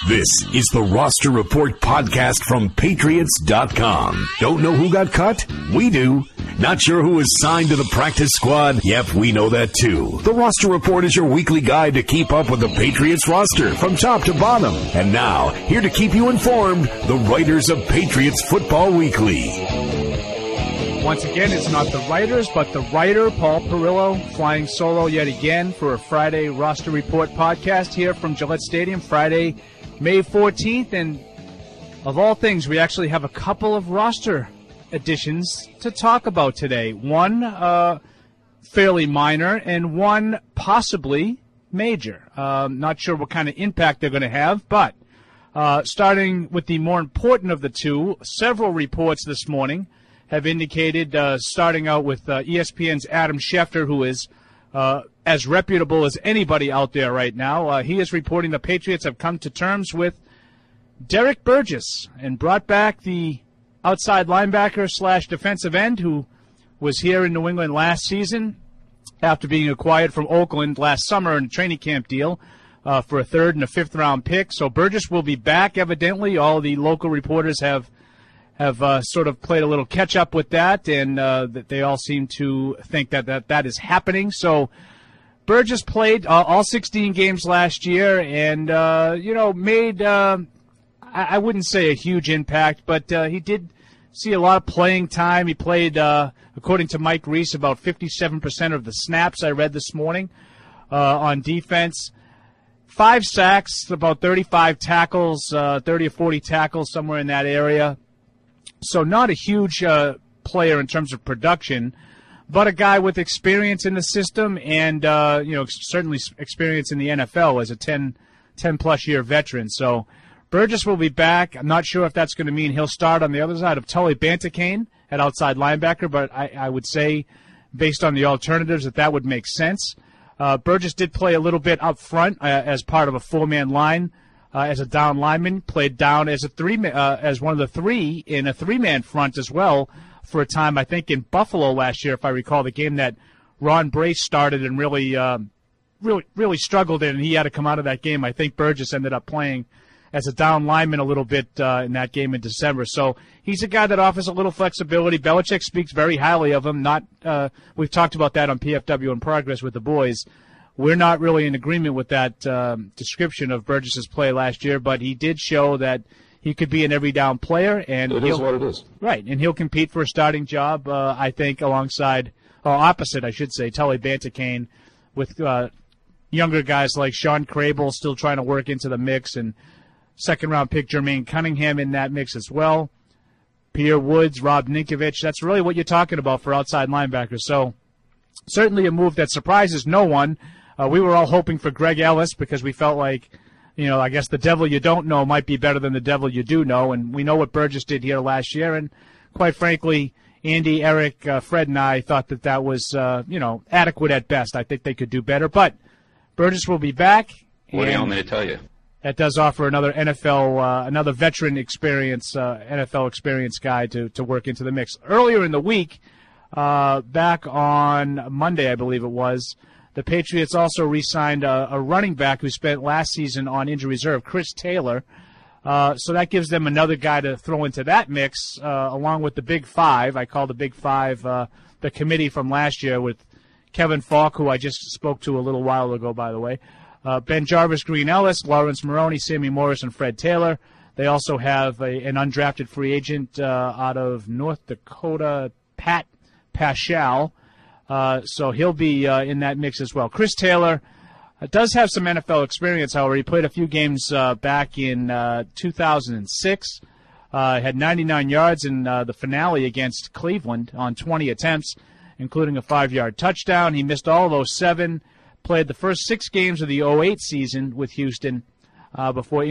This is the Roster Report podcast from Patriots.com. Don't know who got cut? We do. Not sure who is signed to the practice squad? Yep, we know that too. The Roster Report is your weekly guide to keep up with the Patriots roster from top to bottom. And now, here to keep you informed, the writers of Patriots Football Weekly. Once again, it's not the writers, but the writer, Paul Perillo, flying solo yet again for a Friday Roster Report podcast here from Gillette Stadium, Friday, May 14th. And of all things, we actually have a couple of roster additions to talk about today. One fairly minor and one possibly major. Not sure what kind of impact they're going to have, but starting with the more important of the two, several reports this morning have indicated, starting out with ESPN's Adam Schefter, who is as reputable as anybody out there right now. He is reporting the Patriots have come to terms with Derek Burgess and brought back the outside linebacker / defensive end who was here in New England last season after being acquired from Oakland last summer in a training camp deal for a third and a fifth round pick. So Burgess will be back, evidently. All the local reporters have sort of played a little catch-up with that, and that they all seem to think that is happening. So Burgess played all 16 games last year and, made, I wouldn't say a huge impact, but he did see a lot of playing time. He played, according to Mike Reese, about 57% of the snaps I read this morning on defense. 5 sacks, about 35 tackles, 30 or 40 tackles, somewhere in that area. So not a huge player in terms of production, but a guy with experience in the system and, certainly experience in the NFL as a 10-plus year veteran. So Burgess will be back. I'm not sure if that's going to mean he'll start on the other side of Tully Bantacane at outside linebacker, but I would say, based on the alternatives, that would make sense. Burgess did play a little bit up front as part of a 4-man line. As a down lineman, played down as as one of the three in a 3-man front as well for a time, I think, in Buffalo last year, if I recall, the game that Ron Brace started and really struggled in, and he had to come out of that game. I think Burgess ended up playing as a down lineman a little bit in that game in December. So he's a guy that offers a little flexibility. Belichick speaks very highly of him. We've talked about that on PFW in Progress with the boys. We're not really in agreement with that description of Burgess's play last year, but he did show that he could be an every down player. And it is what it is. Right, and he'll compete for a starting job, I think, opposite, I should say, Tully Bantacane, with younger guys like Sean Crable still trying to work into the mix, and second-round pick Jermaine Cunningham in that mix as well. Pierre Woods, Rob Ninkovich, that's really what you're talking about for outside linebackers. So certainly a move that surprises no one. We were all hoping for Greg Ellis because we felt like, I guess the devil you don't know might be better than the devil you do know. And we know what Burgess did here last year. And quite frankly, Andy, Eric, Fred, and I thought that was, adequate at best. I think they could do better. But Burgess will be back. What do you want me to tell you? That does offer another another veteran experience, NFL experience guy to work into the mix. Earlier in the week, back on Monday, I believe it was, the Patriots also re-signed a running back who spent last season on injury reserve, Chris Taylor. So that gives them another guy to throw into that mix, along with the Big Five. I call the Big Five the committee from last year with Kevin Falk, who I just spoke to a little while ago, by the way, Ben Jarvis, Green Ellis, Lawrence Maroney, Sammy Morris, and Fred Taylor. They also have an undrafted free agent out of North Dakota, Pat Paschal. So he'll be in that mix as well. Chris Taylor does have some NFL experience, however. He played a few games back in 2006. Had 99 yards in the finale against Cleveland on 20 attempts, including a 5-yard touchdown. He missed all of those 7. Played the first 6 games of the 2008 season with Houston before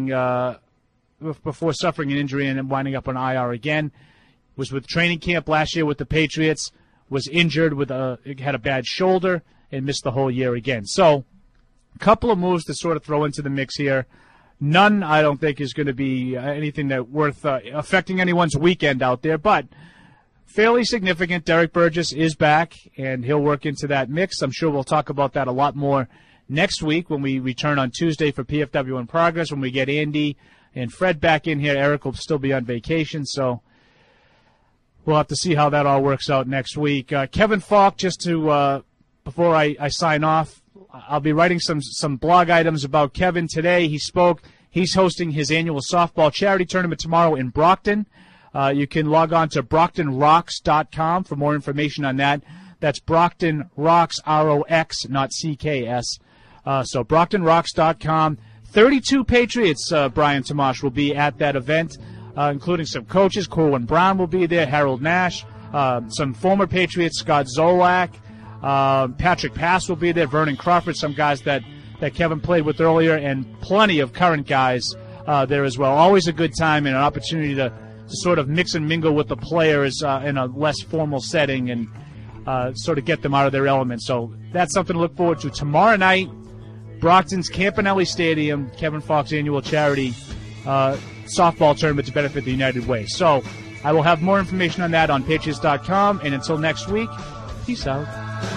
suffering an injury and winding up on IR again. Was with training camp last year with the Patriots. Was injured had a bad shoulder and missed the whole year again. So a couple of moves to sort of throw into the mix here. None, I don't think, is going to be anything that worth affecting anyone's weekend out there, but fairly significant. Derek Burgess is back, and he'll work into that mix. I'm sure we'll talk about that a lot more next week when we return on Tuesday for PFW in Progress. When we get Andy and Fred back in here, Eric will still be on vacation, so we'll have to see how that all works out next week. Kevin Falk, just to before I sign off, I'll be writing some blog items about Kevin today. He spoke. He's hosting his annual softball charity tournament tomorrow in Brockton. You can log on to BrocktonRocks.com for more information on that. That's Brockton Rocks, R-O-X, not C-K-S. So BrocktonRocks.com. 32 Patriots, Brian Tomash, will be at that event, including some coaches. Corwin Brown will be there, Harold Nash, some former Patriots, Scott Zolak, Patrick Pass will be there, Vernon Crawford, some guys that Kevin played with earlier, and plenty of current guys there as well. Always a good time and an opportunity to sort of mix and mingle with the players in a less formal setting and sort of get them out of their element. So that's something to look forward to. Tomorrow night, Brockton's Campanelli Stadium, Kevin Falk's annual charity softball tournament to benefit the United Way. So I will have more information on that on Patriots.com. And until next week, peace out.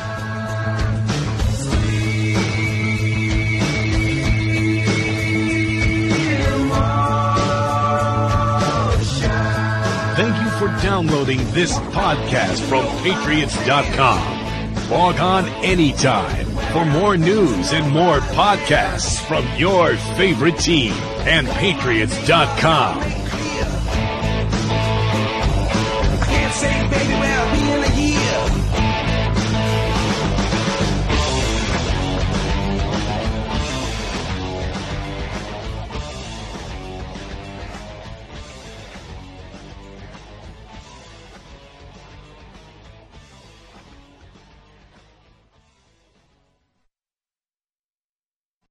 Thank you for downloading this podcast from Patriots.com. Log on anytime for more news and more podcasts from your favorite team and Patriots.com. I can't say, baby.